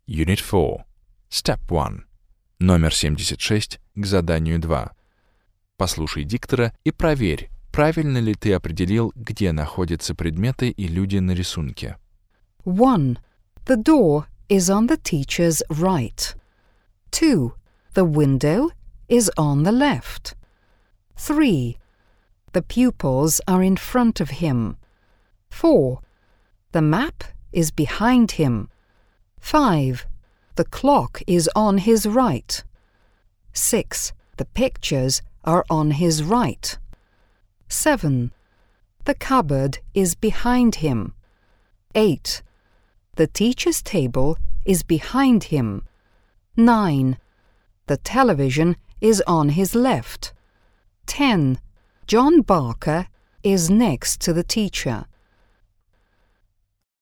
Unit 4. Step 1. Номер 76 к заданию 2. Послушай диктора и проверь, правильно ли ты определил, где находятся предметы и люди на рисунке. 1. The door is on the teacher's right. 2. The window is on the left. 3. The pupils are in front of him. 4. The map is behind him. 5. The clock is on his right. 6. The pictures are on his right. 7. The cupboard is behind him. 8. The teacher's table is behind him. 9. The television is on his left. 10. John Barker is next to the teacher.